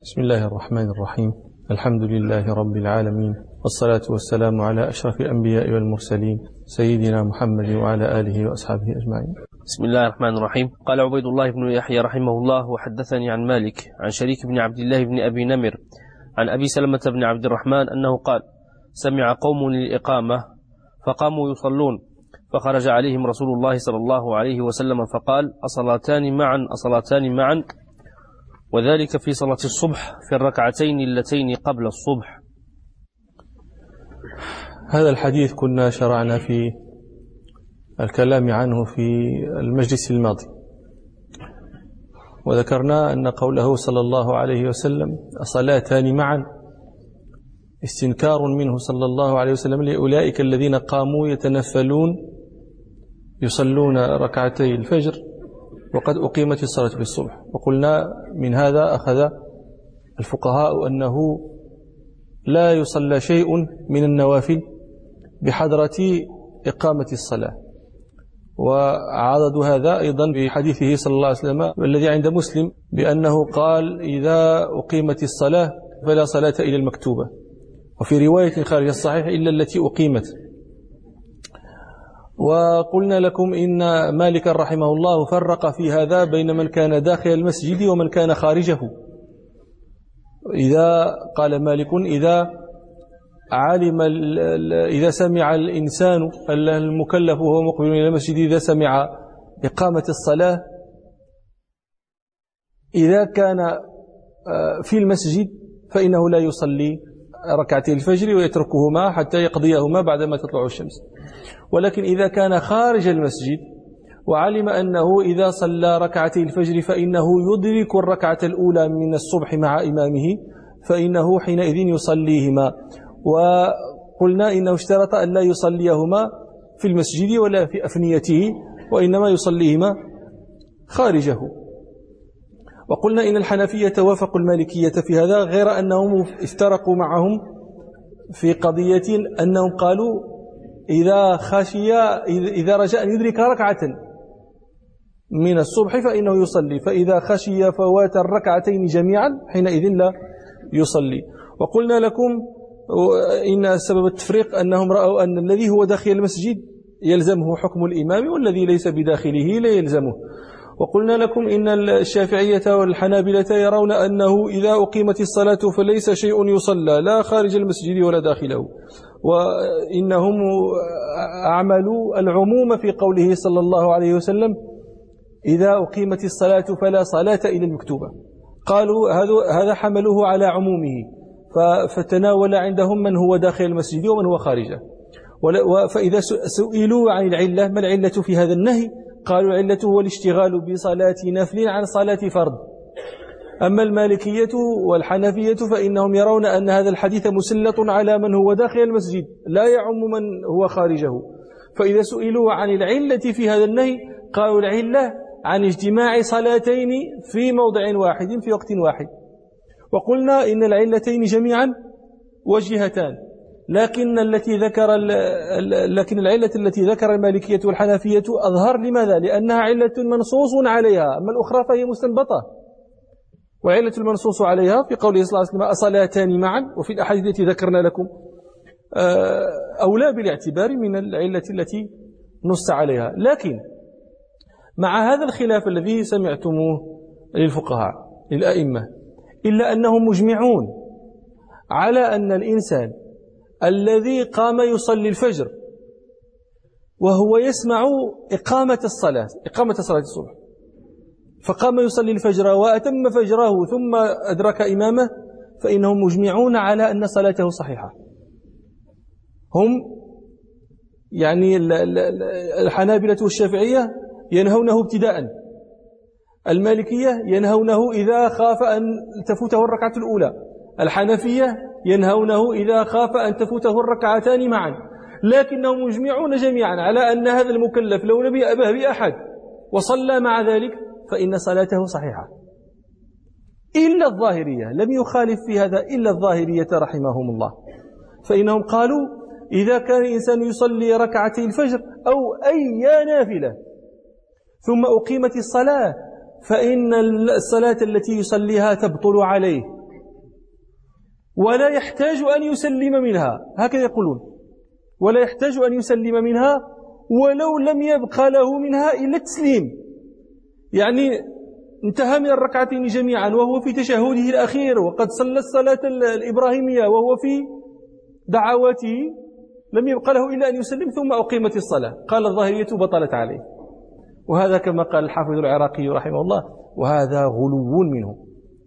بسم الله الرحمن الرحيم. الحمد لله رب العالمين، والصلاة والسلام على أشرف الأنبياء والمرسلين سيدنا محمد وعلى آله وأصحابه أجمعين. بسم الله الرحمن الرحيم. قال عبيد الله بن يحيى رحمه الله: وحدثني عن مالك عن شريك بن عبد الله بن أبي نمر عن أبي سلمة بن عبد الرحمن أنه قال: سمع قوم للإقامة فقاموا يصلون، فخرج عليهم رسول الله صلى الله عليه وسلم فقال: أصلاتان معا، وذلك في صلاة الصبح في الركعتين اللتين قبل الصبح. هذا الحديث كنا شرعنا في الكلام عنه في المجلس الماضي، وذكرنا أن قوله صلى الله عليه وسلم صلاتان معا استنكار منه صلى الله عليه وسلم لأولئك الذين قاموا يتنفلون يصلون ركعتي الفجر وقد أقيمت الصلاة في الصبح. وقلنا من هذا أخذ الفقهاء أنه لا يصلى شيء من النوافل بحضرة إقامة الصلاة، وعضد هذا أيضا بحديثه صلى الله عليه وسلم الذي عند مسلم بأنه قال: إذا أقيمت الصلاة فلا صلاة إلى المكتوبة، وفي رواية خارج الصحيح إلا التي أقيمت. وقلنا لكم إن مالك رحمه الله فرق في هذا بين من كان داخل المسجد ومن كان خارجه. قال مالك: إذا سمع الإنسان المكلف وهو مقبل إلى المسجد إذا سمع إقامة الصلاة، إذا كان في المسجد فإنه لا يصلي ركعتي الفجر ويتركهما حتى يقضيهما بعدما تطلع الشمس. ولكن إذا كان خارج المسجد وعلم أنه إذا صلى ركعتي الفجر فإنه يدرك الركعة الأولى من الصبح مع إمامه، فإنه حينئذ يصليهما. وقلنا إنه اشترط أن لا يصليهما في المسجد ولا في أفنيته، وإنما يصليهما خارجه. وقلنا إن الحنفية وافقوا المالكية في هذا، غير أنهم افترقوا معهم في قضية أنهم قالوا إذا رجاء أن يدرك ركعة من الصبح فإنه يصلي، فإذا خشي فوات الركعتين جميعا حينئذ لا يصلي. وقلنا لكم إن سبب التفريق أنهم رأوا أن الذي هو داخل المسجد يلزمه حكم الإمام، والذي ليس بداخله لا يلزمه. وقلنا لكم إن الشافعية والحنابلة يرون أنه إذا أقيمت الصلاة فليس شيء يصلى لا خارج المسجد ولا داخله، وإنهم أعملوا العموم في قوله صلى الله عليه وسلم: إذا أقيمت الصلاة فلا صلاة إلى المكتوبة. قالوا هذا حملوه على عمومه، فتناول عندهم من هو داخل المسجد ومن هو خارجه. فإذا سئلوا عن العلة، ما العلة في هذا النهي؟ قالوا العلة هو الاشتغال بصلاة نفل عن صلاة فرض. أما المالكية والحنفية فإنهم يرون أن هذا الحديث مسلط على من هو داخل المسجد لا يعم من هو خارجه. فإذا سئلوا عن العلة في هذا النهي قالوا العلة عن اجتماع صلاتين في موضع واحد في وقت واحد. وقلنا إن العلتين جميعا وجهتان، لكن العلة التي ذكر المالكية والحنفية أظهر. لماذا؟ لأنها علة منصوص عليها، أما الأخرى فهي مستنبطة. وعلة المنصوص عليها في قوله صلى الله عليه وسلم: أصلاتان معا، وفي الأحاديث التي ذكرنا لكم أولى بالاعتبار من العلة التي نص عليها. لكن مع هذا الخلاف الذي سمعتموه للفقهاء للأئمة، إلا أنهم مجمعون على أن الإنسان الذي قام يصلي الفجر وهو يسمع إقامة صلاة الصبح، فقام يصلي الفجر وأتم فجره ثم أدرك إمامه، فإنهم مجمعون على أن صلاته صحيحة. هم يعني الحنابلة والشافعية ينهونه ابتداء، المالكية ينهونه إذا خاف أن تفوته الركعة الأولى، الحنفية ينهونه إذا خاف أن تفوته الركعتان معا. لكنهم مجمعون جميعا على أن هذا المكلف لو لم يأبه بأحد وصلى مع ذلك فإن صلاته صحيحة، إلا الظاهرية. لم يخالف في هذا إلا الظاهرية رحمهم الله، فإنهم قالوا إذا كان الإنسان يصلي ركعتي الفجر أو أي نافلة ثم أقيمت الصلاة فإن الصلاة التي يصليها تبطل عليه ولا يحتاج أن يسلم منها، هكذا يقولون، ولا يحتاج أن يسلم منها ولو لم يبق له منها إلا التسليم، يعني انتهى من الركعتين جميعا وهو في تشهده الأخير وقد صلى الصلاة الإبراهيمية وهو في دعواته، لم يبق له إلا أن يسلم ثم أقيمت الصلاة. قال الظاهرية بطلت عليه، وهذا كما قال الحافظ العراقي رحمه الله وهذا غلو منه.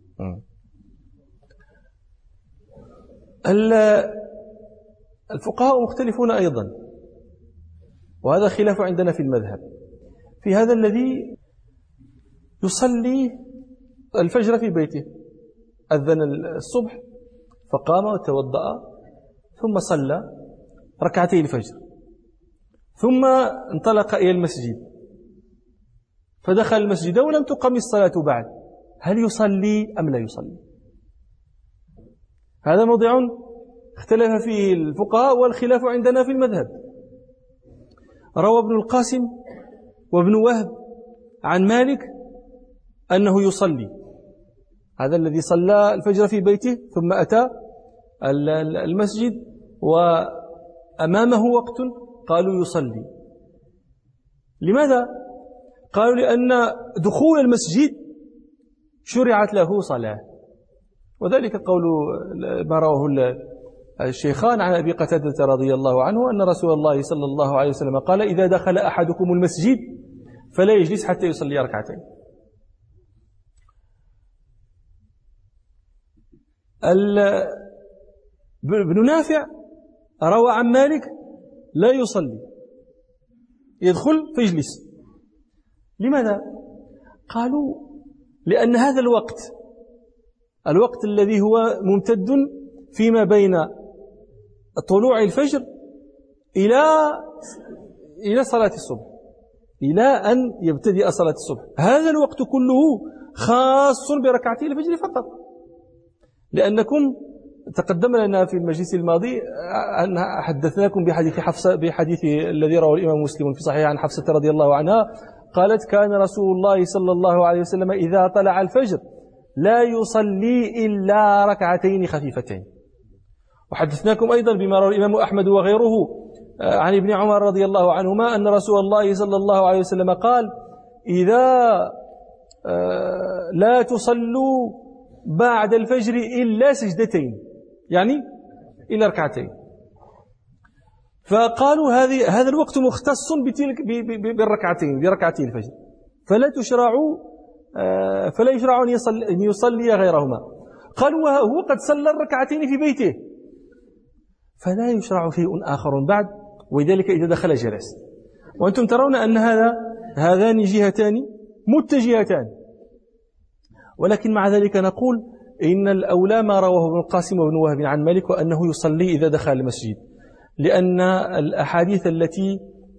الفقهاء مختلفون أيضا، وهذا خلاف عندنا في المذهب، في هذا الذي يصلي الفجر في بيته، أذن الصبح فقام وتوضأ ثم صلى ركعتي الفجر ثم انطلق إلى المسجد فدخل المسجد ولم تقم الصلاة بعد، هل يصلي أم لا يصلي؟ هذا موضع اختلف فيه الفقهاء والخلاف عندنا في المذهب. روى ابن القاسم وابن وهب عن مالك أنه يصلي، هذا الذي صلى الفجر في بيته ثم أتى المسجد وأمامه وقت قالوا يصلي. لماذا؟ قالوا لأن دخول المسجد شرعت له صلاة، وذلك قول ما رواه الشيخان عن أبي قتادة رضي الله عنه أن رسول الله صلى الله عليه وسلم قال إذا دخل أحدكم المسجد فلا يجلس حتى يصلي ركعتين. ابن نافع روى عن مالك لا يصلي، يدخل فيجلس. لماذا؟ قالوا لأن هذا الوقت الذي هو ممتد فيما بين طلوع الفجر إلى صلاة الصبح، إلى أن يبتدئ صلاة الصبح، هذا الوقت كله خاص بركعتي الفجر فقط. لأنكم تقدم لنا في المجلس الماضي أن حدثناكم بحديث الذي رواه الإمام مسلم في صحيح عن حفصة رضي الله عنها قالت كان رسول الله صلى الله عليه وسلم إذا طلع الفجر لا يصلي إلا ركعتين خفيفتين. وحدثناكم أيضا بما رواه الإمام أحمد وغيره عن ابن عمر رضي الله عنهما أن رسول الله صلى الله عليه وسلم قال إذا لا تصلوا بعد الفجر إلا سجدتين، يعني إلا ركعتين. فقالوا هذا الوقت مختص بالركعتين، بركعتي الفجر، فلا يشرع أن يصلي غيرهما. قالوا هو قد صلى الركعتين في بيته فلا يشرع شيء آخر بعد، ولذلك إذا دخل جلس. وأنتم ترون أن هذان جهتان متجهتان، ولكن مع ذلك نقول إن الأولى ما رواه ابن القاسم وابن وهب عن مالك وأنه يصلي إذا دخل المسجد، لأن الأحاديث التي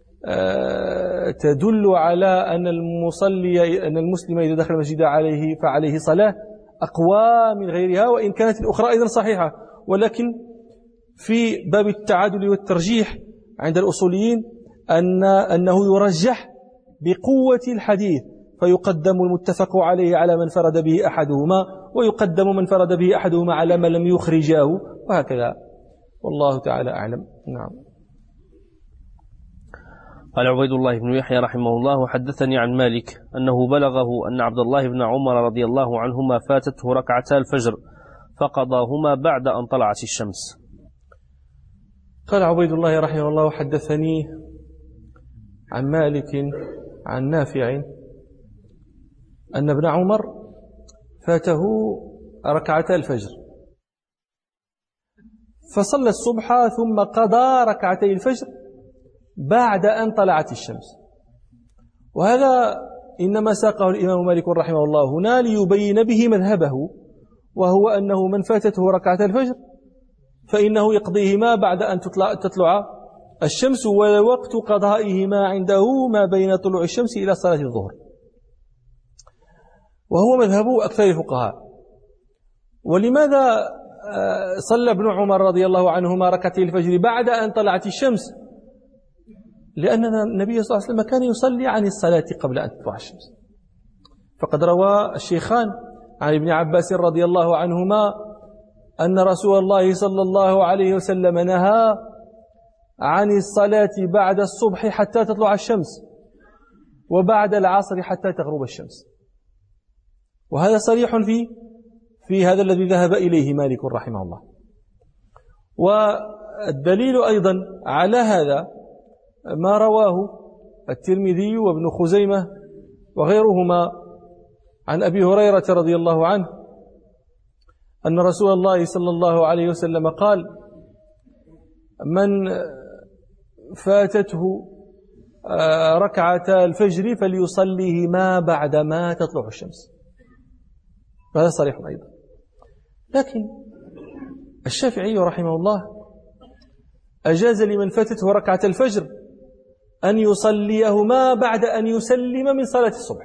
تدل على أن المسلم إذا دخل المسجد فعليه صلاة أقوى من غيرها، وإن كانت الأخرى أيضا صحيحة. ولكن في باب التعادل والترجيح عند الأصوليين أنه يرجح بقوة الحديث، فيقدم المتفق عليه على من فرد به أحدهما، ويقدم من فرد به أحدهما على من لم يخرجاه، وهكذا. والله تعالى أعلم. نعم. قال عبيد الله بن يحيى رحمه الله وحدثني عن مالك أنه بلغه أن عبد الله بن عمر رضي الله عنهما فاتته ركعتا الفجر فقضاهما بعد أن طلعت الشمس. قال عبيد الله رحمه الله وحدثني عن مالك عن نافع أن ابن عمر فاته ركعتا الفجر فصلى الصبح ثم قضى ركعتي الفجر بعد أن طلعت الشمس. وهذا إنما ساقه الإمام مالك رحمه الله هنا ليبين به مذهبه، وهو أنه من فاتته ركعتا الفجر فإنه يقضيهما بعد أن تطلع الشمس، ووقت قضائهما عنده ما بين طلوع الشمس إلى صلاة الظهر، وهو مذهب أكثر الفقهاء. ولماذا صلى ابن عمر رضي الله عنهما ركعتي الفجر بعد أن طلعت الشمس؟ لأن النبي صلى الله عليه وسلم كان يصلي عن الصلاة قبل أن تطلع الشمس. فقد روى الشيخان عن ابن عباس رضي الله عنهما أن رسول الله صلى الله عليه وسلم نهى عن الصلاة بعد الصبح حتى تطلع الشمس، وبعد العصر حتى تغرب الشمس. وهذا صريح في هذا الذي ذهب إليه مالك رحمه الله. والدليل أيضا على هذا ما رواه الترمذي وابن خزيمة وغيرهما عن أبي هريرة رضي الله عنه أن رسول الله صلى الله عليه وسلم قال: من فاتته ركعة الفجر فليصليهما بعدما تطلع الشمس. هذا صريح أيضا. لكن الشافعي رحمه الله أجاز لمن فاتته ركعة الفجر أن يصليهما بعد أن يسلم من صلاة الصبح،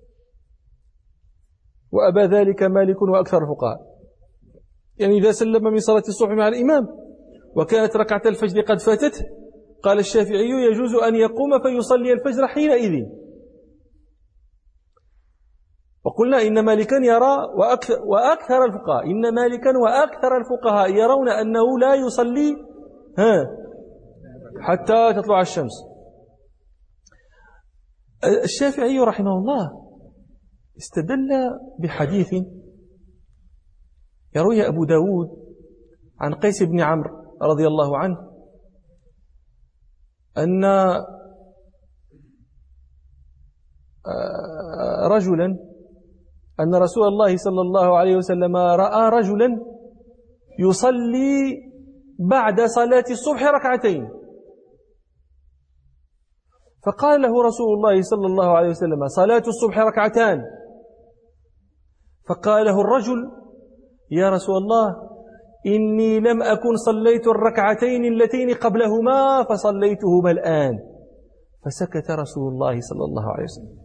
وأبى ذلك مالك وأكثر الفقهاء. يعني إذا سلم من صلاة الصبح مع الإمام وكانت ركعة الفجر قد فاتته، قال الشافعي يجوز أن يقوم فيصلي الفجر حينئذ. وقلنا إن مالكا يرى وأكثر الفقهاء يرون أنه لا يصلي حتى تطلع الشمس. الشافعي رحمه الله استدل بحديث يروي أبو داود عن قيس بن عمرو رضي الله عنه أن رسول الله صلى الله عليه وسلم رأى رجلا يصلي بعد صلاة الصبح ركعتين، فقال له رسول الله صلى الله عليه وسلم: صلاة الصبح ركعتان. فقال له الرجل: يا رسول الله، إني لم أكن صليت الركعتين اللتين قبلهما فصليتهما الآن. فسكت رسول الله صلى الله عليه وسلم.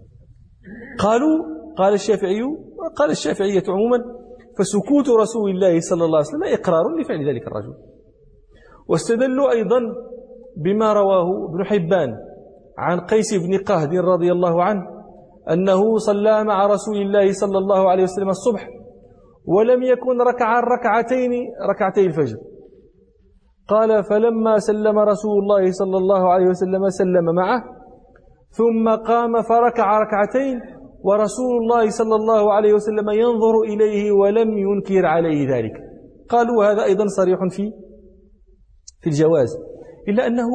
قال الشافعية عموما: فسكوت رسول الله صلى الله عليه وسلم إقرار لفعل ذلك الرجل. واستدلوا أيضا بما رواه ابن حبان عن قيس بن قهد رضي الله عنه أنه صلى مع رسول الله صلى الله عليه وسلم الصبح ولم يكن ركعتي الفجر. قال: فلما سلم رسول الله صلى الله عليه وسلم سلم معه، ثم قام فركع ركعتين ورسول الله صلى الله عليه وسلم ينظر إليه ولم ينكر عليه ذلك. قالوا هذا أيضا صريح في الجواز، إلا أنه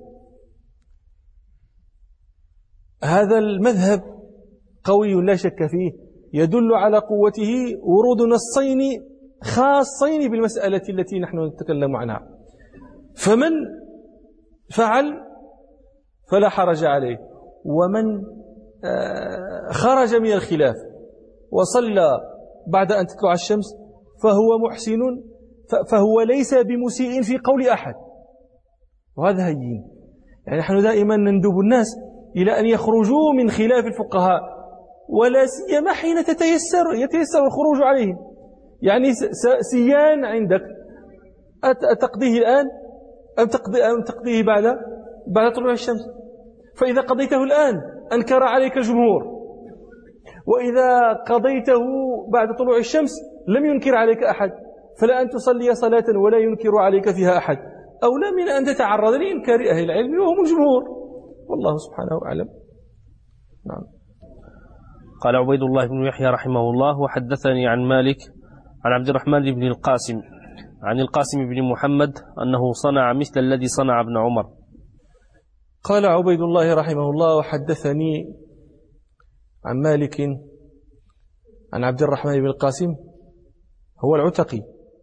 هذا المذهب قوي لا شك فيه، يدل على قوته ورود نصين خاصين بالمسألة التي نحن نتكلم عنها. فمن فعل فلا حرج عليه، ومن خرج من الخلاف وصلى بعد أن تطلع الشمس فهو محسن، فهو ليس بمسيء في قول أحد. وهذا هين. يعني نحن دائما نندب الناس إلى أن يخرجوا من خلاف الفقهاء، ولا سيما حين يتيسر الخروج عليهم. يعني سيان عندك أتقضيه الآن أم تقضيه بعد طلوع الشمس؟ فإذا قضيته الآن أنكر عليك الجمهور، وإذا قضيته بعد طلوع الشمس لم ينكر عليك أحد، فلا أن تصلي صلاة ولا ينكر عليك فيها أحد أولى من أن تتعرض لإنكار أهل العلم وهم الجمهور، والله سبحانه أعلم. نعم. قال عبيد الله بن يحيى رحمه الله: وحدثني عن مالك عن عبد الرحمن بن القاسم عن القاسم بن محمد أنه صنع مثل الذي صنع ابن عمر. قال عبيد الله رحمه الله: وحدثني عن مالك عن عبد الرحمن بن القاسم، هو العتقي.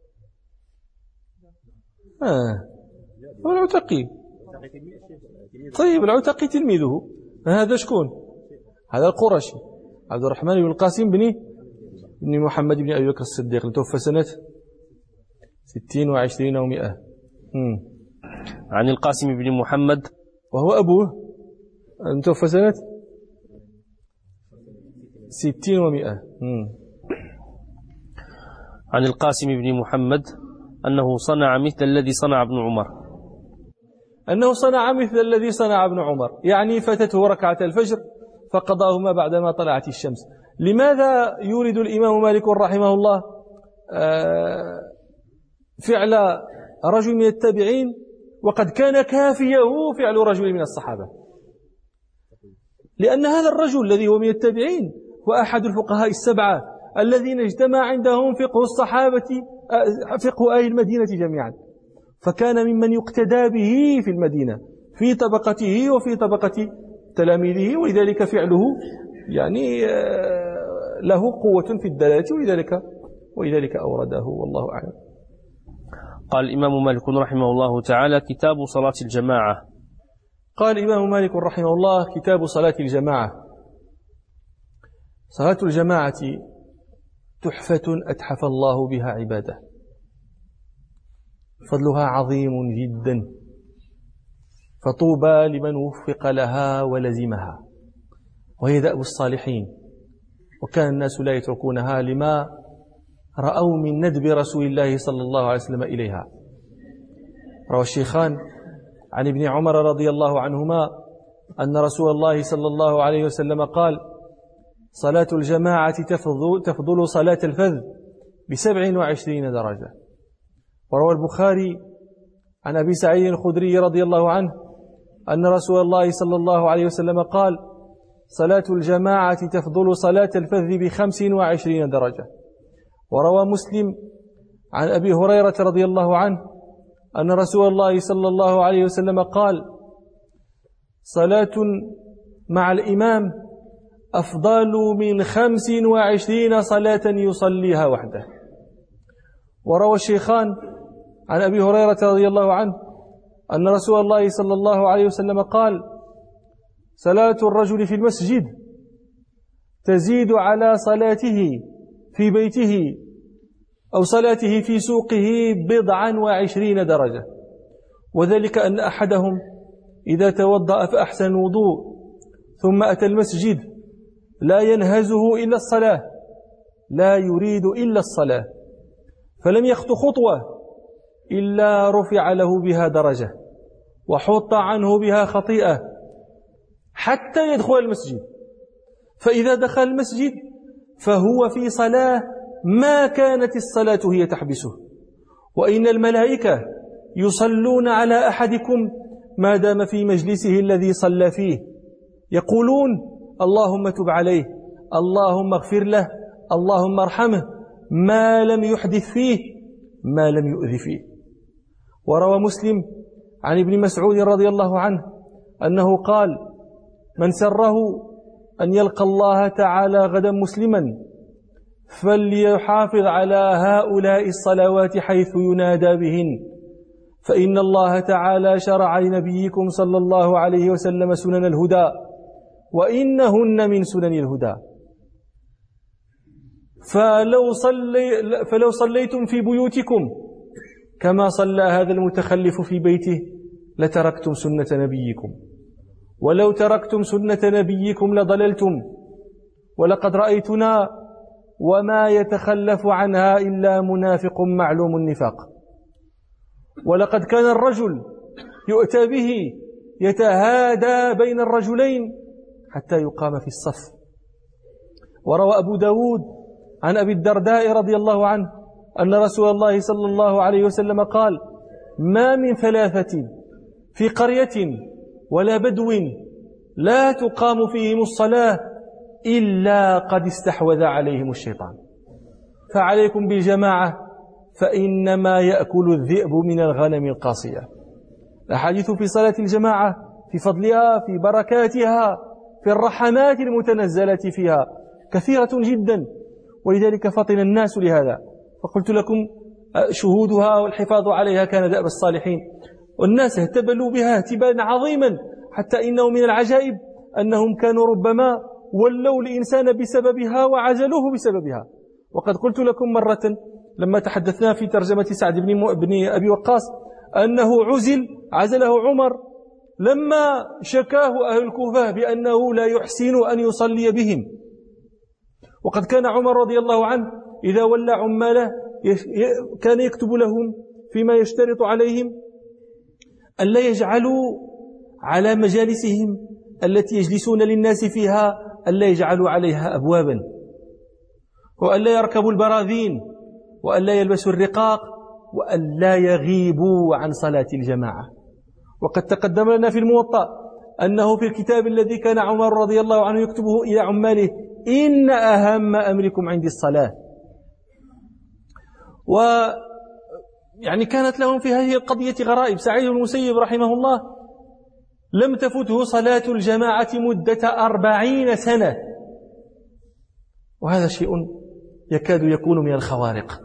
هو العتقي. طيب، العتقي تلميذه. هذا شكون؟ هذا القرشي عبد الرحمن بن القاسم بن محمد بن أبي بكر الصديق، توفى سنة 60 و20 و100. عن القاسم بن محمد وهو أبوه، توفى سنة 60 و100. عن القاسم بن محمد أنه صنع مثل الذي صنع ابن عمر. أنه صنع مثل الذي صنع ابن عمر، يعني فاتته ركعة الفجر فقضاهما بعدما طلعت الشمس. لماذا يورد الإمام مالك رحمه الله فعل رجل من التابعين وقد كان كافيه فعل رجل من الصحابة، لأن هذا الرجل الذي هو من التابعين هو أحد الفقهاء السبعة الذين اجتمع عندهم فقه الصحابة، فقه أهل المدينة جميعا، فكان ممن يقتدى به في المدينة في طبقته وفي طبقة تلاميذه، ولذلك فعله يعني له قوة في الدلالة، ولذلك أورده، والله أعلم. قال الإمام مالك رحمه الله تعالى: كتاب صلاة الجماعة. قال الإمام مالك رحمه الله: كتاب صلاة الجماعة. صلاة الجماعة تحفة أتحف الله بها عباده، فضلها عظيم جدا، فطوبى لمن وفق لها ولزمها، وهي دأب الصالحين، وكان الناس لا يتركونها لما رأوا من ندب رسول الله صلى الله عليه وسلم إليها. روى الشيخان عن ابن عمر رضي الله عنهما أن رسول الله صلى الله عليه وسلم قال: صلاة الجماعة تفضل صلاة الفذ ب27 درجة. وروى البخاري عن أبي سعيد الخدري رضي الله عنه أن رسول الله صلى الله عليه وسلم قال: صلاة الجماعة تفضل صلاة الفذ ب25 درجة. وروى مسلم عن أبي هريرة رضي الله عنه أن رسول الله صلى الله عليه وسلم قال: صلاة مع الإمام أفضل من 25 صلاة يصليها وحده. وروى الشيخان عن أبي هريرة رضي الله عنه أن رسول الله صلى الله عليه وسلم قال: صلاة الرجل في المسجد تزيد على صلاته في بيته أو صلاته في سوقه 27 درجة، وذلك أن أحدهم إذا توضأ فأحسن الوضوء ثم أتى المسجد لا ينهزه إلا الصلاة، لا يريد إلا الصلاة، فلم يخط خطوة إلا رفع له بها درجة وحط عنه بها خطيئة حتى يدخل المسجد. فإذا دخل المسجد فهو في صلاة ما كانت الصلاة هي تحبسه. وإن الملائكة يصلون على أحدكم ما دام في مجلسه الذي صلى فيه، يقولون: اللهم تب عليه، اللهم اغفر له، اللهم ارحمه، ما لم يحدث فيه، ما لم يؤذ فيه. وروى مسلم عن ابن مسعود رضي الله عنه أنه قال: من سره أن يلقى الله تعالى غدا مسلما فليحافظ على هؤلاء الصلوات حيث ينادى بهن، فإن الله تعالى شرع لنبيكم صلى الله عليه وسلم سنن الهدى، وإنهن من سنن الهدى. فلو صليتم في بيوتكم كما صلى هذا المتخلف في بيته لتركتم سنة نبيكم، ولو تركتم سنة نبيكم لضللتم، ولقد رأيتنا وما يتخلف عنها إلا منافق معلوم النفاق. ولقد كان الرجل يؤتى به يتهادى بين الرجلين حتى يقام في الصف. وروى أبو داود عن أبي الدرداء رضي الله عنه أن رسول الله صلى الله عليه وسلم قال: ما من ثلاثة في قرية ولا بدو لا تقام فيهم الصلاة إلا قد استحوذ عليهم الشيطان، فعليكم بالجماعة فإنما يأكل الذئب من الغنم القاصية. الأحاديث في صلاة الجماعة في فضلها، في بركاتها، في الرحمات المتنزلة فيها كثيرة جدا، ولذلك فطن الناس لهذا. فقلت لكم شهودها والحفاظ عليها كان دأب الصالحين، والناس اهتبلوا بها اهتبالا عظيما، حتى إنه من العجائب أنهم كانوا ربما ولوا الإنسان بسببها وعزلوه بسببها. وقد قلت لكم مرة لما تحدثنا في ترجمة سعد بن أبي وقاص أنه عزله عمر لما شكاه أهل الكوفة بأنه لا يحسن أن يصلي بهم. وقد كان عمر رضي الله عنه إذا ولى عماله كان يكتب لهم فيما يشترط عليهم ألا يجعلوا على مجالسهم التي يجلسون للناس فيها ألا يجعلوا عليها أبوابا، وألا يركبوا البراذين، وألا يلبسوا الرقاق، وأن لا يغيبوا عن صلاة الجماعة. وقد تقدم لنا في الموطأ أنه في الكتاب الذي كان عمر رضي الله عنه يكتبه إلى عماله: إن أهم أمركم عندي الصلاة. ويعني كانت لهم في هذه القضية غرائب. سعيد بن المسيب رحمه الله لم تفته صلاة الجماعة مدة 40 سنة، وهذا شيء يكاد يكون من الخوارق،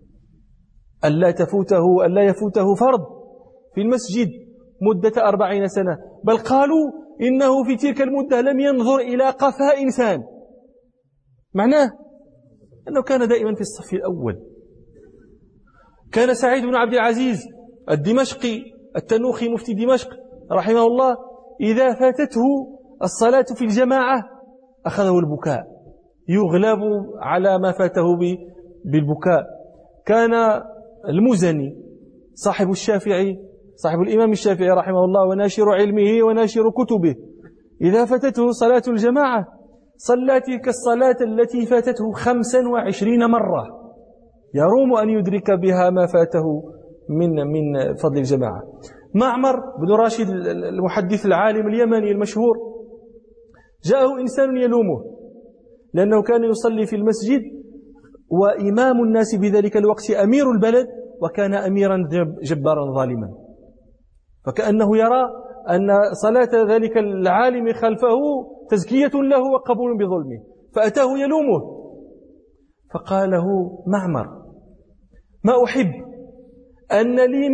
ألا يفوته فرض في المسجد مدة 40 سنة. بل قالوا إنه في تلك المدة لم ينظر إلى قفاء إنسان، معناه أنه كان دائما في الصف الأول. كان سعيد بن عبد العزيز الدمشقي التنوخي مفتي دمشق رحمه الله إذا فاتته الصلاة في الجماعة أخذه البكاء، يغلب على ما فاته بالبكاء. كان المزني صاحب الإمام الشافعي رحمه الله وناشر علمه وناشر كتبه إذا فاتته صلاة الجماعة صلى تلك الصلاة التي فاتته 25 مرة، يروم أن يدرك بها ما فاته من فضل الجماعة. معمر بن راشد المحدث العالم اليمني المشهور جاءه إنسان يلومه لأنه كان يصلي في المسجد وإمام الناس بذلك الوقت أمير البلد، وكان أميرا جبارا ظالما، فكأنه يرى أن صلاة ذلك العالم خلفه تزكية له وقبول بظلمه، فأتاه يلومه. فقال له معمر: ما أحب أن لي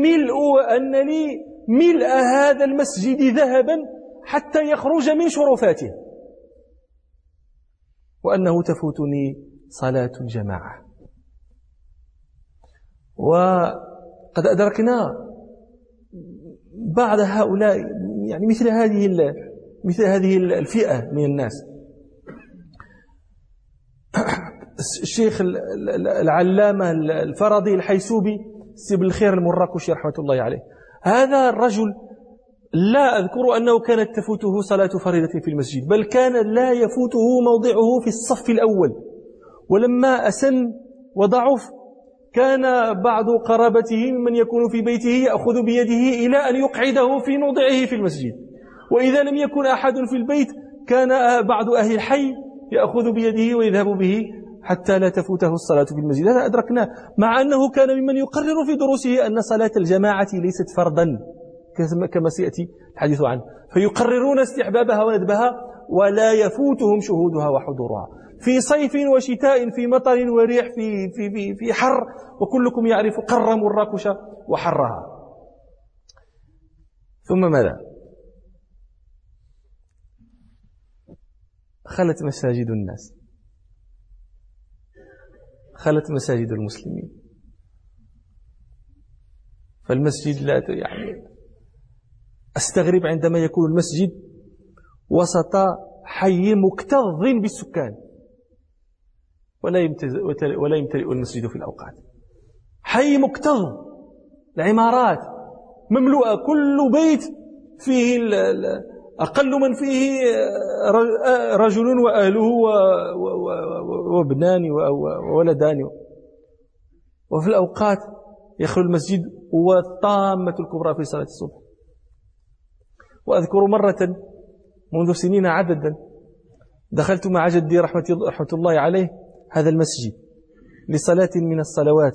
ملء هذا المسجد ذهبا حتى يخرج من شرفاته، وأنه تفوتني صلاة الجماعة. وقد أدركنا بعض هؤلاء، يعني مثل هذه الفئة من الناس. الشيخ العلامة الفرضي الحيسوبي سيب الخير المراكشي رحمة الله عليه، هذا الرجل لا أذكر أنه كانت تفوته صلاة فريضة في المسجد، بل كان لا يفوته موضعه في الصف الأول. ولما أسن وضعف كان بعض قرابته ممن يكون في بيته يأخذ بيده إلى أن يقعده في موضعه في المسجد، وإذا لم يكن أحد في البيت كان بعض أهل الحي يأخذ بيده ويذهب به حتى لا تفوته الصلاة في المسجد. هذا أدركناه، مع أنه كان ممن يقرر في دروسه أن صلاة الجماعة ليست فرضا كما سيأتي الحديث عنه، فيقررون استحبابها وندبها ولا يفوتهم شهودها وحضورها في صيف وشتاء، في مطر وريح، في حر، وكلكم يعرف قر مراكش وحرها. ثم ماذا؟ خلت مساجد الناس، خلت مساجد المسلمين. فالمسجد لا يعني أستغرب عندما يكون المسجد وسط حي مكتظ بالسكان ولا يمتلئ المسجد في الأوقات. حي مكتظ، العمارات مملوءة، كل بيت فيه أقل من فيه رجل وأهله وابنان وولدان، وفي الأوقات يخلو المسجد والطامة الكبرى في صلاة الصبح. وأذكر مرة منذ سنين عددا دخلت مع جدي رحمة الله عليه هذا المسجد لصلاة من الصلوات،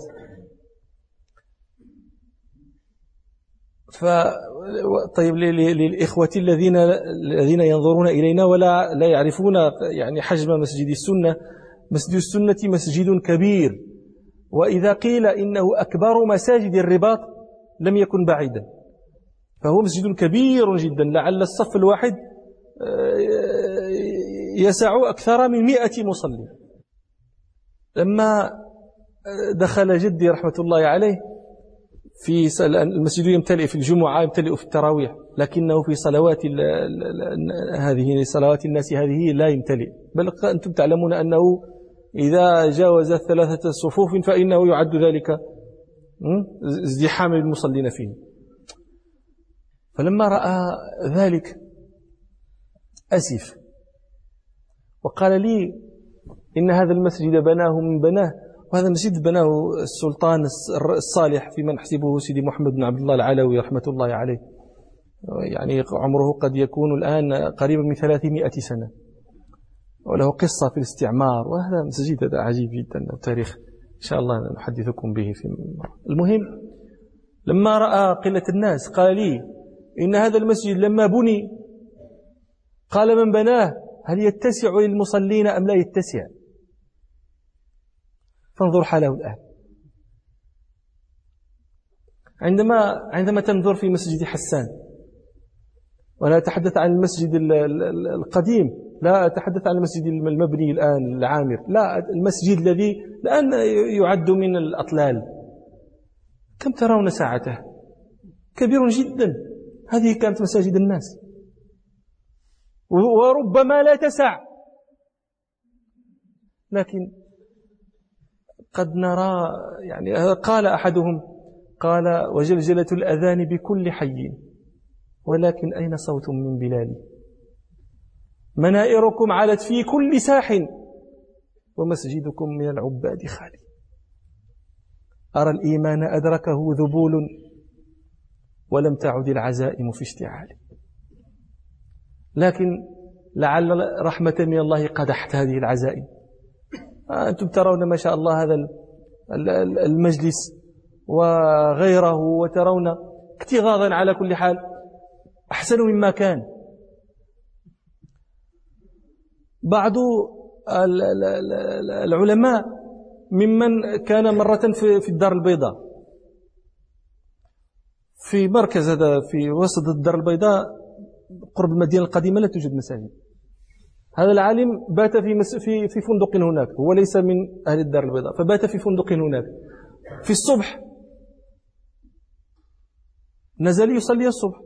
طيب للإخوة الذين ينظرون إلينا ولا لا يعرفون يعني حجم مسجد السنة، مسجد السنة مسجد كبير، وإذا قيل إنه أكبر مساجد الرباط لم يكن بعيدا، فهو مسجد كبير جدا، لعل الصف الواحد يسع أكثر من 100 مصلي. لما دخل جدي رحمة الله عليه في المسجد يمتلئ في الجمعة، يمتلئ في التراويح، لكنه في صلوات هذه صلوات الناس هذه لا يمتلئ، بل أنتم تعلمون أنه إذا جاوز 3 صفوف فإنه يعد ذلك ازدحام المصلين فيه. فلما رأى ذلك أسف وقال لي إن هذا المسجد بناه من بناه وهذا المسجد بناه السلطان الصالح فيما نحسبه سيدي محمد بن عبد الله العلوي رحمة الله عليه، يعني عمره قد يكون الآن قريبا من 300 سنة، وله قصة في الاستعمار، وهذا مسجد هذا عجيب جدا التاريخ، إن شاء الله نحدثكم به في مرة. المهم لما رأى قلة الناس قال لي إن هذا المسجد لما بني قال من بناه هل يتسع للمصلين أم لا يتسع؟ فانظر حاله الآن. عندما تنظر في مسجد حسان، ولا أتحدث عن المسجد القديم، لا أتحدث عن المسجد المبني الآن العامر، لا، المسجد الذي الآن يعد من الأطلال، كم ترون ساعته؟ كبير جدا. هذه كانت مساجد الناس، وربما لا تسع، لكن قد نرى، يعني قال أحدهم قال وجلجلة الأذان بكل حي ولكن أين صوت من بلال؟ منائركم علت في كل ساح ومسجدكم من العباد خالي. أرى الإيمان أدركه ذبول ولم تعد العزائم في اشتعال، لكن لعل رحمة من الله قدحت هذه العزائم. أنتم ترون ما شاء الله هذا المجلس وغيره، وترون اكتظاظا على كل حال أحسن مما كان. بعض العلماء ممن كان مرة في الدار البيضاء، في مركز هذا في وسط الدار البيضاء قرب المدينة القديمة لا توجد مساجد. هذا العالم بات في فندق هناك، هو ليس من أهل الدار البيضاء، فبات في فندق هناك. في الصبح نزل يصلي الصبح،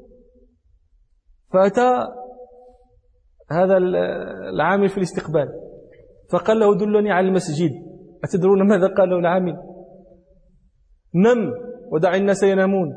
فأتى هذا العامل في الاستقبال فقال له دلني على المسجد. أتدرون ماذا قال له العامل؟ نم ودع الناس ينامون.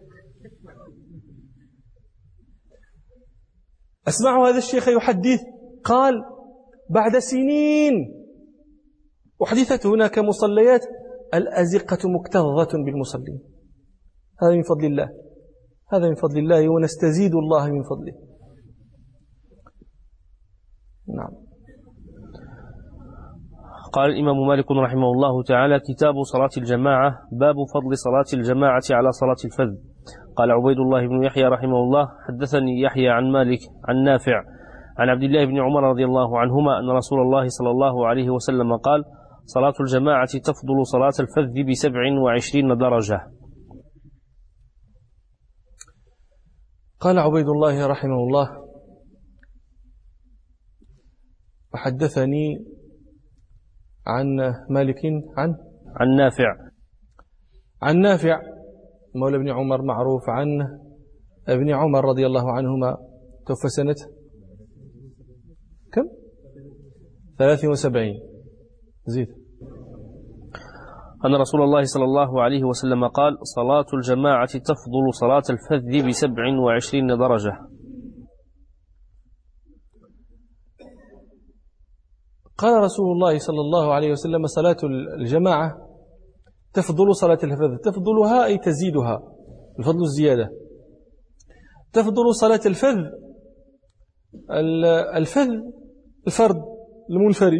أسمع هذا الشيخ يحدث قال بعد سنين أحدثت هناك مصليات الأزقة مكتظة بالمصلين. هذا من فضل الله، هذا من فضل الله، ونستزيد الله من فضله. نعم. قال الإمام مالك رحمه الله تعالى: كتاب صلاة الجماعة، باب فضل صلاة الجماعة على صلاة الفذ. قال عبيد الله بن يحيى رحمه الله: حدثني يحيى عن مالك عن نافع عن عبد الله بن عمر رضي الله عنهما أن رسول الله صلى الله عليه وسلم قال: صلاة الجماعة تفضل صلاة الفذ ب27 درجة. قال عبيد الله رحمه الله: وحدثني عن مالك عن نافع مولى ابن عمر معروف، عن ابن عمر رضي الله عنهما، توفى سنة كم؟ 73 زيد. أن رسول الله صلى الله عليه وسلم قال: صلاة الجماعة تفضل صلاة الفذ ب27 درجة. قال رسول الله صلى الله عليه وسلم: صلاة الجماعة تفضل صلاة الفذ. تفضلها أي تزيدها، الفضل الزيادة. تفضل صلاة الفذ، الفذ الفرد المنفرد.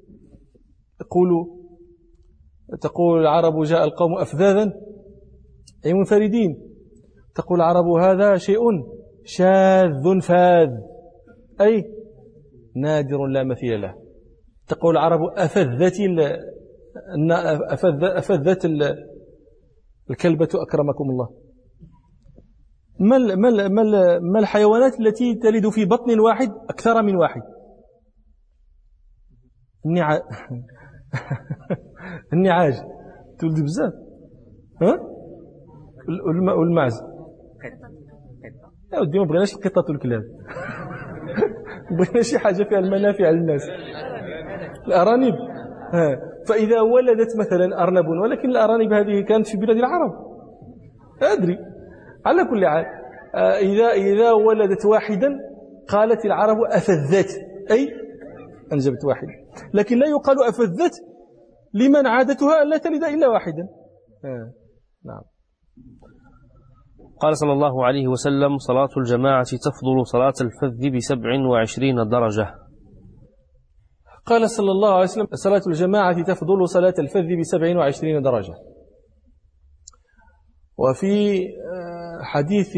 تقول العرب جاء القوم أفذاذا أي منفردين. تقول العرب هذا شيء شاذ فاذ أي نادر لا مثيل له. تقول العرب أفذت الكلبة أكرمكم الله. ما الحيوانات التي تلد في بطن واحد أكثر من واحد؟ النعاج تولد بزاف، ها؟ والمعز. يا ودي ما بغيناش القطط والكلاب، بغينا شي حاجة فيها المنافع للناس. الأرانب، فإذا ولدت مثلا أرنب، ولكن الأرانب هذه كانت في بلاد العرب، أدري. على كل حال إذا ولدت واحدا قالت العرب أفذت أي أنجبت واحد، لكن لا يقال أفذت لمن عادتها أن لا تلد إلا واحدا. نعم. قال صلى الله عليه وسلم: صلاة الجماعة تفضل صلاة الفذ ب27 درجة. قال صلى الله عليه وسلم: صلاة الجماعة تفضل صلاة الفذ ب27 درجة. وفي حديث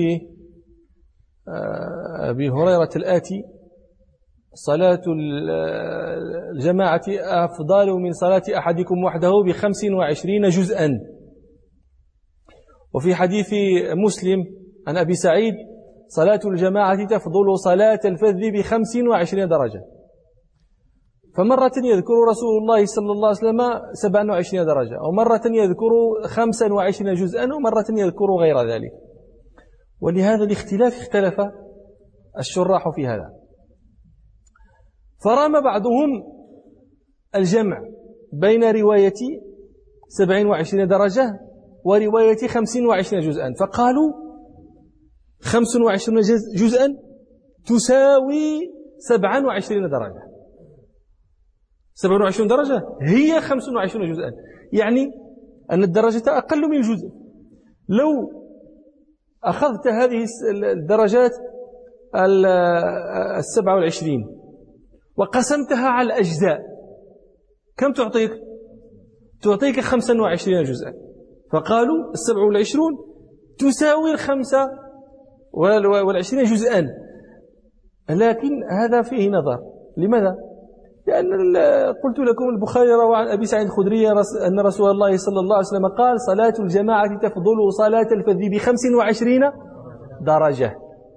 أبي هريرة الآتي: صلاة الجماعة أفضل من صلاة أحدكم وحده ب25 جزءا. وفي حديث مسلم عن أبي سعيد: صلاة الجماعة تفضل صلاة الفذ ب25 درجة. فمرة يذكر رسول الله صلى الله عليه وسلم 27 درجة، ومرة يذكر 25 جزءا، ومرة يذكر غير ذلك. ولهذا الاختلاف اختلف الشراح في هذا، فرام بعضهم الجمع بين رواية 27 درجة ورواية 25 جزءا، فقالوا 25 جزءا تساوي 27 درجة. 27 درجة هي 25 جزءا، يعني أن الدرجة أقل من جزء. لو أخذت هذه الدرجات 27 وقسمتها على الأجزاء كم تعطيك؟ تعطيك 25 جزءا. فقالوا 27 تساوي 25 جزءا. لكن هذا فيه نظر. لماذا؟ لأن قلت لكم البخاري روى عن أبي سعيد الخدري أن رسول الله صلى الله عليه وسلم قال: صلاة الجماعة تفضل صلاة الفذ ب25 درجة.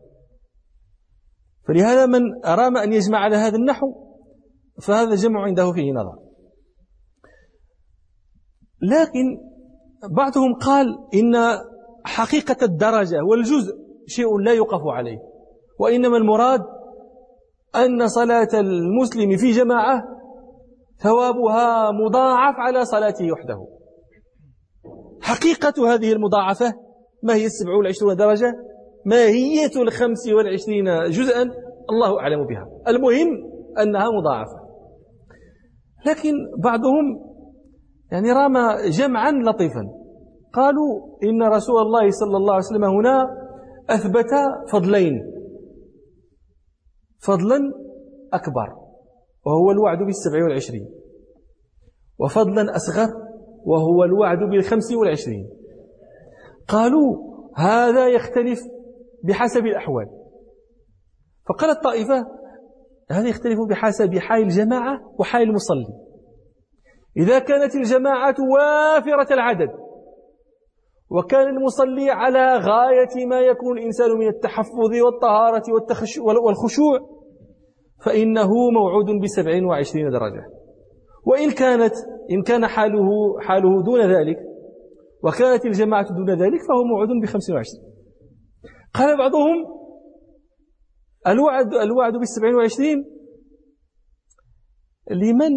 فلهذا من أرام أن يجمع على هذا النحو فهذا الجمع عنده فيه نظر. لكن بعضهم قال إن حقيقة الدرجة والجزء شيء لا يقف عليه، وإنما المراد أن صلاة المسلم في جماعة ثوابها مضاعف على صلاته وحده. حقيقة هذه المضاعفة ما هي 27 درجة، ماهية 25 جزءا الله أعلم بها، المهم أنها مضاعفة. لكن بعضهم يعني رام جمعا لطيفا، قالوا إن رسول الله صلى الله عليه وسلم هنا أثبت فضلين: فضلا أكبر وهو الوعد ب27، وفضلا أصغر وهو الوعد ب25. قالوا هذا يختلف بحسب الأحوال. فقال الطائفة: هذا يختلف بحسب حال الجماعة وحال المصلي. إذا كانت الجماعة وافرة العدد وكان المصلي على غاية ما يكون الإنسان من التحفظ والطهارة والخشوع فإنه موعود ب27 درجة. وإن كان حاله دون ذلك وكانت الجماعة دون ذلك فهو موعود ب25. قال بعضهم: الوعد ب27 لمن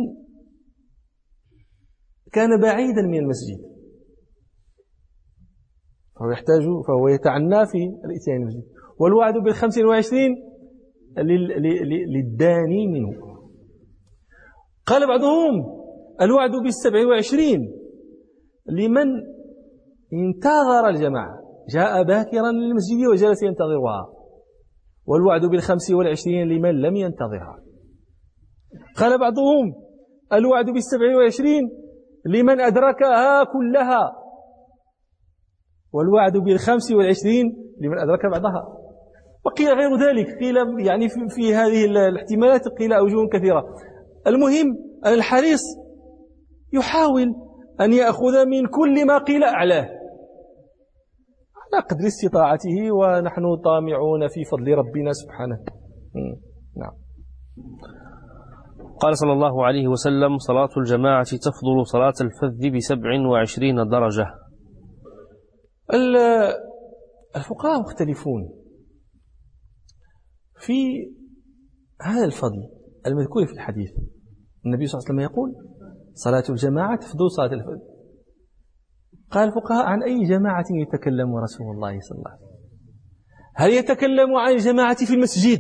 كان بعيدا من المسجد فهو يتعنى في الاتيان المسجد، والوعد ب25 للداني منه. قال بعضهم: الوعد ب27 لمن انتظر الجماعة، جاء باكرا للمسجد وجلس ينتظرها، والوعد ب25 لمن لم ينتظرها. قال بعضهم: الوعد ب27 لمن أدركها كلها، والوعد ب25 لمن أدرك بعضها. وقيل غير ذلك، قيل يعني في هذه الاحتمالات قيل أوجه كثيرة. المهم أن الحريص يحاول أن يأخذ من كل ما قيل أعلاه على قدر استطاعته، ونحن طامعون في فضل ربنا سبحانه. نعم. قال صلى الله عليه وسلم: صلاة الجماعة تفضل صلاة الفذ ب27 درجة. الفقهاء مختلفون في هذا الفضل المذكور في الحديث. النبي صلى الله عليه وسلم يقول: صلاة الجماعة تفضل صلاة الفذ. قال الفقهاء: عن أي جماعة يتكلم رسول الله صلى الله عليه وسلم؟ هل يتكلم عن الجماعة في المسجد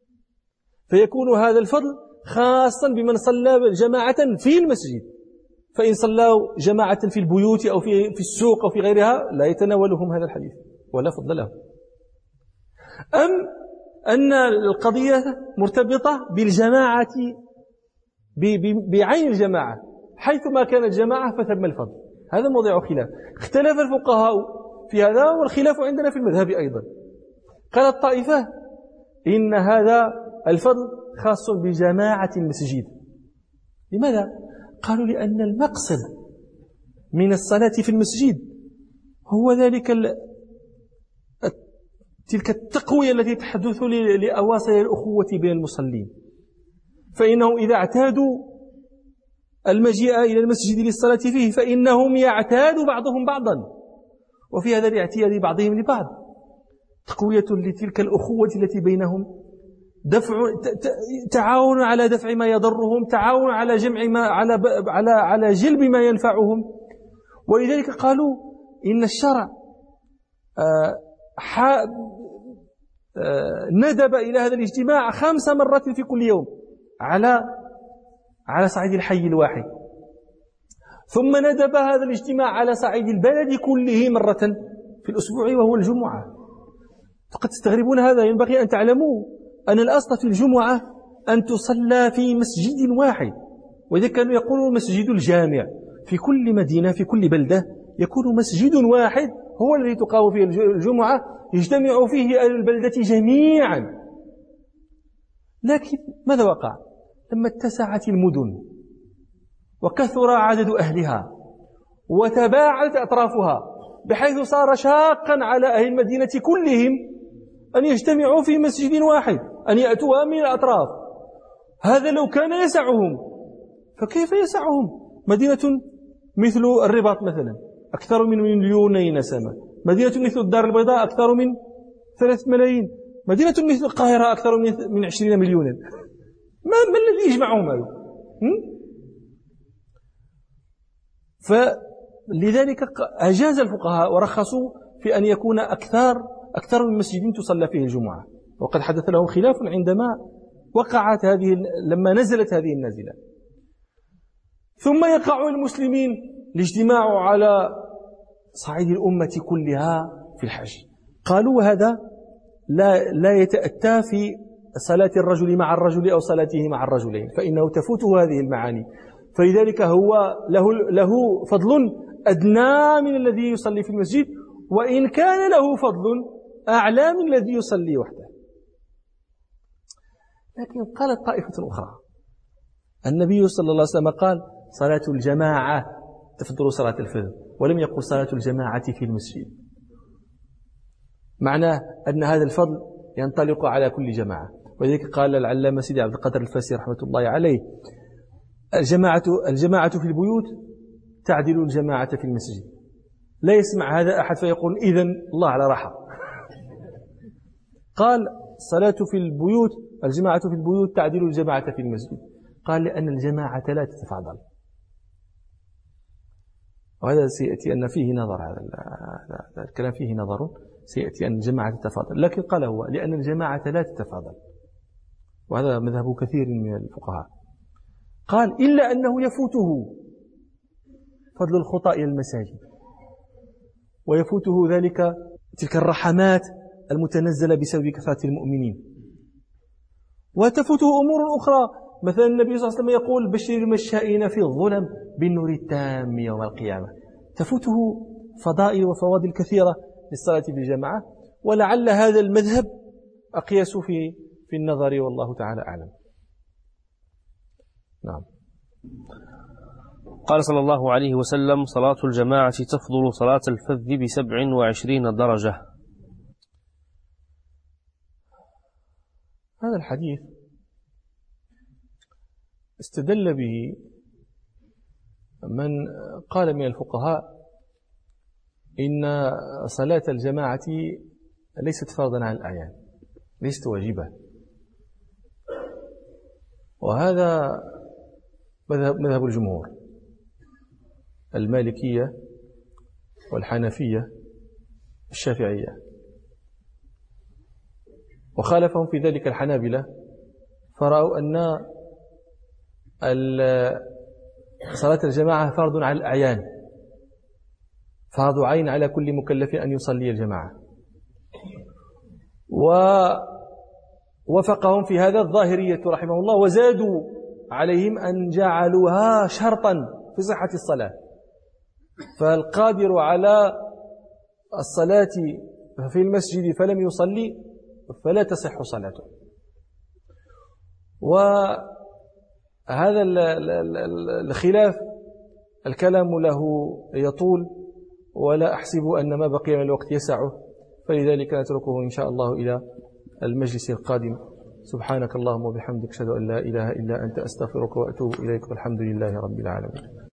فيكون هذا الفضل خاصا بمن صلى جماعة في المسجد فإن صلوا جماعة في البيوت أو في السوق أو في غيرها لا يتناولهم هذا الحديث ولا فضل لهم. أم أن القضية مرتبطة بالجماعة بعين الجماعة، حيثما كانت جماعة فثم الفضل. هذا موضع خلاف، اختلف الفقهاء في هذا، والخلاف عندنا في المذهب أيضا. قالت طائفة إن هذا الفضل خاص بجماعة المسجد. لماذا؟ قالوا لأن المقصد من الصلاة في المسجد هو ذلك تلك التقوية التي تحدث لأواصر الأخوة بين المصلين، فإنهم إذا اعتادوا المجيء إلى المسجد للصلاة فيه فإنهم يعتاد بعضهم بعضا، وفي هذا الاعتياد بعضهم لبعض تقوية لتلك الأخوة التي بينهم، تعاون على دفع ما يضرهم، تعاون على جمع ما على جلب ما ينفعهم. ولذلك قالوا إن الشرع ندب إلى هذا الاجتماع 5 مرات في كل يوم على صعيد الحي الواحد، ثم ندب هذا الاجتماع على صعيد البلد كله مرة في الأسبوع وهو الجمعة. فقد تستغربون هذا، ينبغي أن تعلموا أن الأصل في الجمعة أن تصلى في مسجد واحد، وإذا كانوا يقولون مسجد الجامع في كل مدينة في كل بلدة يكون مسجد واحد هو الذي تقام فيه الجمعة يجتمع فيه أهل البلدة جميعا. لكن ماذا وقع؟ لما اتسعت المدن وكثر عدد أهلها وتباعدت أطرافها بحيث صار شاقا على أهل المدينة كلهم أن يجتمعوا في مسجد واحد، أن يأتوها من الأطراف. هذا لو كان يسعهم، فكيف يسعهم مدينة مثل الرباط مثلا أكثر من 2 مليون نسمة، مدينة مثل الدار البيضاء أكثر من 3 ملايين، مدينة مثل القاهرة أكثر من 20 مليونا. ما الذي يجمعهم هذا؟ فلذلك أجاز الفقهاء ورخصوا في أن يكون أكثر من مسجد تصلى فيه الجمعة. وقد حدث لهم خلاف عندما لما نزلت هذه النازلة. ثم يقع المسلمين الاجتماع على صعيد الأمة كلها في الحج. قالوا هذا لا يتأتى في صلاة الرجل مع الرجل أو صلاته مع الرجلين، فإنه تفوته هذه المعاني، فلذلك هو له فضل أدنى من الذي يصلي في المسجد، وإن كان له فضل أعلى من الذي يصلي وحده. لكن قالت طائفة أخرى النبي صلى الله عليه وسلم قال صلاة الجماعة تفضل صلاة الفرد، ولم يقل صلاة الجماعة في المسجد، معناه أن هذا الفضل ينطلق على كل جماعة. ولذلك قال العلامة سيدي عبد القادر الفاسي رحمة الله عليه الجماعة في البيوت تعدل الجماعة في المسجد. لا يسمع هذا أحد فيقول إذن الله على راحة. قال صلاة في البيوت، الجماعة في البيوت تعدل الجماعة في المسجد. قال لأن الجماعة لا تتفاضل، وهذا سيأتي أن فيه نظر، هذا الكلام فيه نظر، سيأتي أن الجماعة تتفاضل. لكن قال هو لأن الجماعة لا تتفاضل، وهذا مذهب كثير من الفقهاء. قال إلا أنه يفوته فضل الخطى إلى المساجد، ويفوته تلك الرحمات المتنزلة بسبب كثرة المؤمنين، وتفوته أمور أخرى. مثلا النبي صلى الله عليه وسلم يقول بشر المشائين في الظلم بالنور التام يوم القيامة. تفوته فضائل وفواضل كثيرة للصلاة بالجماعة، ولعل هذا المذهب أقيس في النظر، والله تعالى أعلم. نعم. قال صلى الله عليه وسلم صلاة الجماعة تفضل صلاة الفذ ب27 درجة. هذا الحديث استدل به من قال من الفقهاء إن صلاة الجماعة ليست فرضا على الأعيان، ليست واجبة، وهذا مذهب الجمهور المالكية والحنفية الشافعية، وخالفهم في ذلك الحنابلة، فرأوا أن صلاة الجماعة فرض على الأعيان، فرض عين على كل مكلف أن يصلي الجماعة. ووفقهم في هذا الظاهرية رحمه الله، وزادوا عليهم أن جعلوها شرطا في صحة الصلاة، فالقادر على الصلاة في المسجد فلم يصلي فلا تصح صلاته. وهذا الخلاف الكلام له يطول، ولا أحسب أن ما بقي من الوقت يسعه، فلذلك نتركه إن شاء الله إلى المجلس القادم. سبحانك اللهم وبحمدك، أشهد أن لا إله إلا أنت، أستغفرك وأتوب إليك، والحمد لله رب العالمين.